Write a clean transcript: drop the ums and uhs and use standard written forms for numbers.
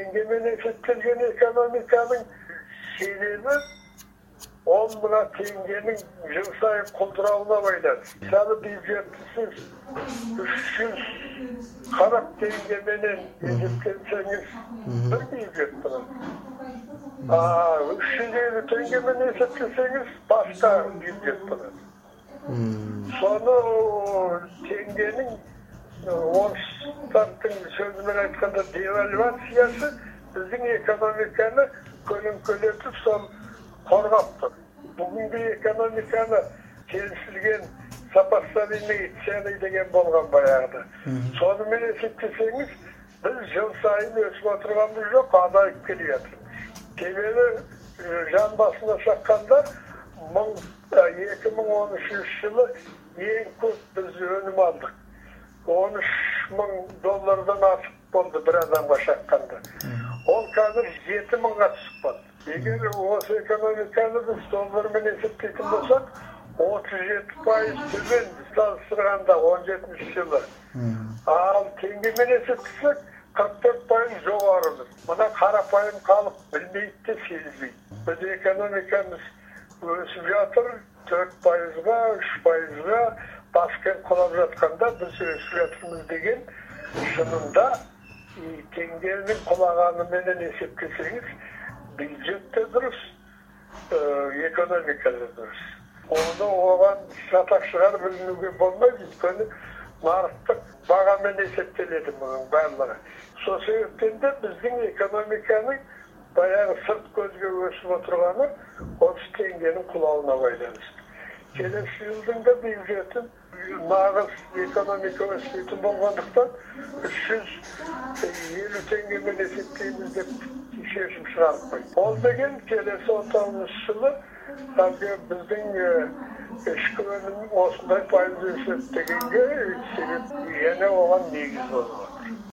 теңгемен есептелген экономиканың себебі ол мына теңгенің жыл сайын құлдырауына байланысты. Мысалы бюджетті сіз 340 теңгеменен есептесеңіз бір бюджет болады. 350 теңгемен есептесеңіз басқа бюджет болады. Соны теңгенің орыстардың сөзімен айтқанда девальвациясы біздің экономиканы көлеңкелетіп сол қорғап тұр. Бүгінгі экономиканы келісілген сопоставимый цены деген болған баяғыда. Сонымен есептесеңіз, біз жыл сайын өсіп отырғанымыз жоқ, азайып келе жатырмыз. Себебі жан басына шаққанда 2013 жылы ең көп біз өнім алдық. $13,000 асып болды бір адамға шаққанда. Ол қазір 7,000-ға түсіп болды. Егер осы экономиканы біз доллармен есептейтін болсақ, 37% төмен салыстырғанда 17 жылы. Ал теңгемен есептесек, 44% жоғарымыз. Мына қарапайым халық білмейді де сезбейді. Біз экономикамыз өсіп жатыр, 4%-ға, 3%-ға баскен құлап жатқанда біз өсіп жатырмыз деген шынында теңгенің құлағанымен есептесеңіз, бюджетте дұрыс, экономикада дұрыс. Оны оған шатақ шығар білінуге болмайды, өйткені нарықтық бағамен есептеледі мұның барлығы. Сол себептен де біздің экономиканың баяғы сырт көзге өсіп отырғаны осы теңгенің құлауына байланысты. Келесі жылдың да бюджетін нағыз экономика өспейтін болғандықтан 350 теңгемен есептейміз деп шешім шығарып қойды. Ол деген келесі 19 жылы біздің ішкі өнім осындай пайыз өседі дегенге себеп және оған негіз болып отыр.